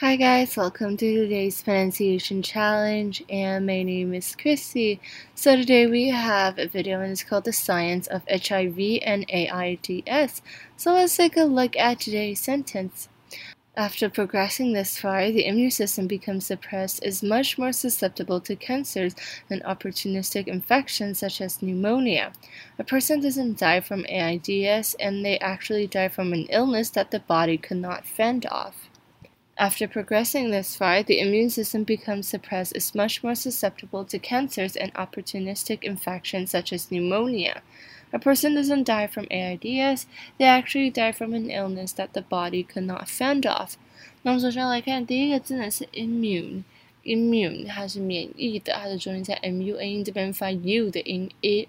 Hi guys, welcome to today's pronunciation challenge, and my name is Chrissy. So today we have a video and it's called The Science of HIV and AIDS. So let's take a look at today's sentence. After progressing this far, the immune system becomes suppressed, is much more susceptible to cancers and opportunistic infections such as pneumonia. A person doesn't die from AIDS, and they actually die from an illness that the body could not fend off. After progressing this far, the immune system becomes suppressed, is much more susceptible to cancers and opportunistic infections such as pneumonia. A person doesn't die from AIDS, they actually die from an illness that the body could not fend off. 那我们首先来看第一个字呢是 immune，immune 它是免疫的，它的重音在 mun 这边发 u 的音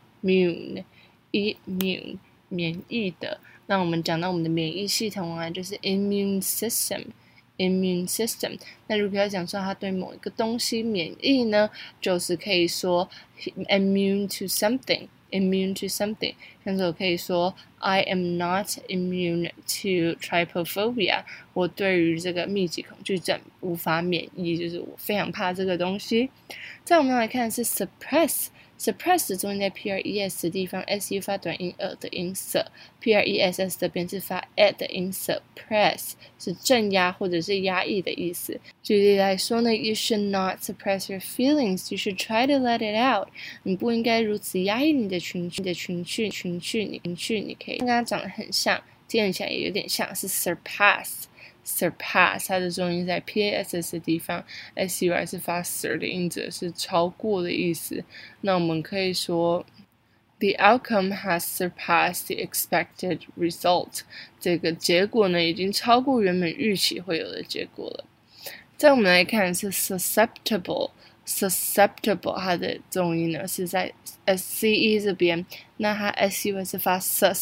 immune 免疫的。那我们讲到我们的免疫系统啊，就是 immune system。那如果要讲说它对某一个东西免疫呢，就是可以说 immune to something。像是我可以说 I am not immune to trypophobia， 我对于这个密集恐惧症无法免疫，就是我非常怕这个东西。再我们来看的是 suppress 的中间在 PRES 的地方 SU 发短音的音色 PRESS 这边是发 的音色 press 是镇压或者是压抑的意思。举例来说呢 You should not suppress your feelings, you should try to let it out。 你不应该如此压抑你的情绪，你可以跟它长得很像，听起来也有点像是 surpass， 它的重音在 PASS 的地方 SUR 是发 sir 的音则是超过的意思。那我们可以说 The outcome has surpassed the expected result， 这个结果呢已经超过原本预期会有的结果了。再我们来看是 susceptible， 它的重音呢是在 SCE 这边，那它 SU 是发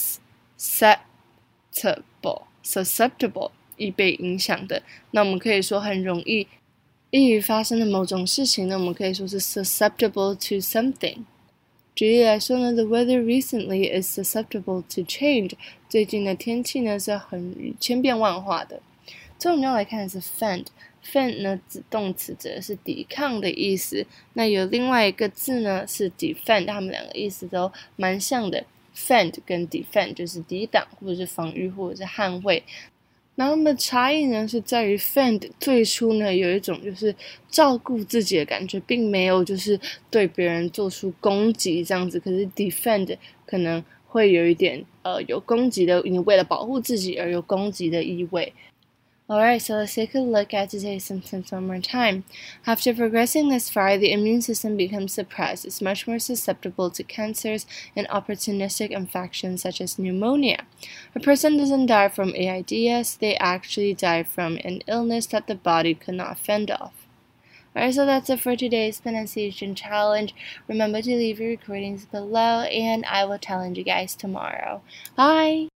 susceptible 易被影响的。那我们可以说很容易于发生的某种事情呢，我们可以说是 susceptible to something。举例来说呢 The weather recently is susceptible to change， 最近的天气呢是很千变万化的。最后我们要来看的是 fend 呢动词指的是抵抗的意思，那有另外一个字呢是 defend， 它们两个意思都蛮像的。fend 跟 defend 就是抵挡或者是防御或者是捍卫。然后它们的差异呢是在于 fend 最初呢有一种就是照顾自己的感觉，并没有就是对别人做出攻击这样子，可是 defend 可能会有一点有攻击的，你为了保护自己而有攻击的意味。Alright, so let's take a look at today's sentence one more time. After progressing this far, the immune system becomes suppressed, is much more susceptible to cancers and opportunistic infections such as pneumonia. A person doesn't die from AIDS, they actually die from an illness that the body could not fend off. Alright, so that's it for today's pronunciation challenge. Remember to leave your recordings below, and I will challenge you guys tomorrow. Bye!